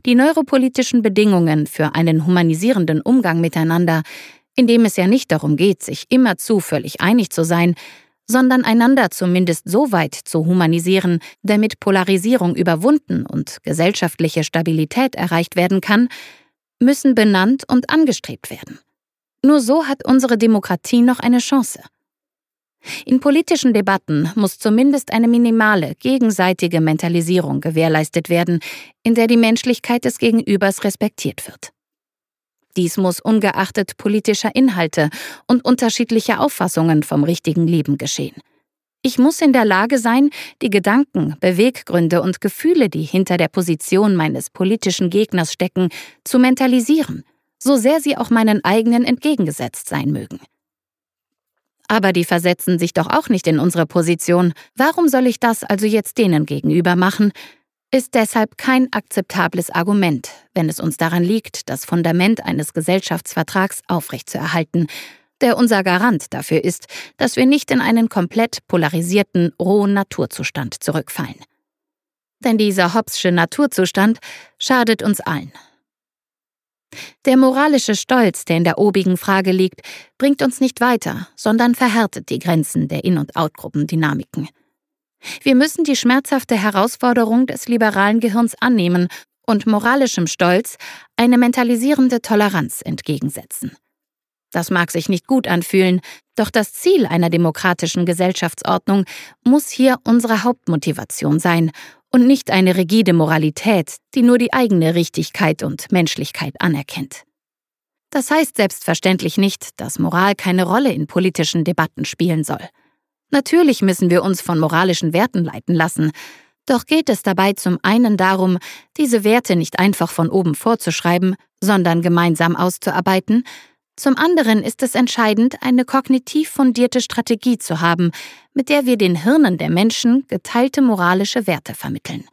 Die neuropolitischen Bedingungen für einen humanisierenden Umgang miteinander, in dem es ja nicht darum geht, sich immerzu völlig einig zu sein, sondern einander zumindest so weit zu humanisieren, damit Polarisierung überwunden und gesellschaftliche Stabilität erreicht werden kann, müssen benannt und angestrebt werden. Nur so hat unsere Demokratie noch eine Chance. In politischen Debatten muss zumindest eine minimale, gegenseitige Mentalisierung gewährleistet werden, in der die Menschlichkeit des Gegenübers respektiert wird. Dies muss ungeachtet politischer Inhalte und unterschiedlicher Auffassungen vom richtigen Leben geschehen. Ich muss in der Lage sein, die Gedanken, Beweggründe und Gefühle, die hinter der Position meines politischen Gegners stecken, zu mentalisieren, so sehr sie auch meinen eigenen entgegengesetzt sein mögen. Aber die versetzen sich doch auch nicht in unsere Position. Warum soll ich das also jetzt denen gegenüber machen? Ist deshalb kein akzeptables Argument, wenn es uns daran liegt, das Fundament eines Gesellschaftsvertrags aufrechtzuerhalten, der unser Garant dafür ist, dass wir nicht in einen komplett polarisierten, rohen Naturzustand zurückfallen. Denn dieser Hobbes'sche Naturzustand schadet uns allen. Der moralische Stolz, der in der obigen Frage liegt, bringt uns nicht weiter, sondern verhärtet die Grenzen der In- und Outgruppendynamiken. Wir müssen die schmerzhafte Herausforderung des liberalen Gehirns annehmen und moralischem Stolz eine mentalisierende Toleranz entgegensetzen. Das mag sich nicht gut anfühlen, doch das Ziel einer demokratischen Gesellschaftsordnung muss hier unsere Hauptmotivation sein und nicht eine rigide Moralität, die nur die eigene Richtigkeit und Menschlichkeit anerkennt. Das heißt selbstverständlich nicht, dass Moral keine Rolle in politischen Debatten spielen soll. Natürlich müssen wir uns von moralischen Werten leiten lassen, doch geht es dabei zum einen darum, diese Werte nicht einfach von oben vorzuschreiben, sondern gemeinsam auszuarbeiten. Zum anderen ist es entscheidend, eine kognitiv fundierte Strategie zu haben, mit der wir den Hirnen der Menschen geteilte moralische Werte vermitteln.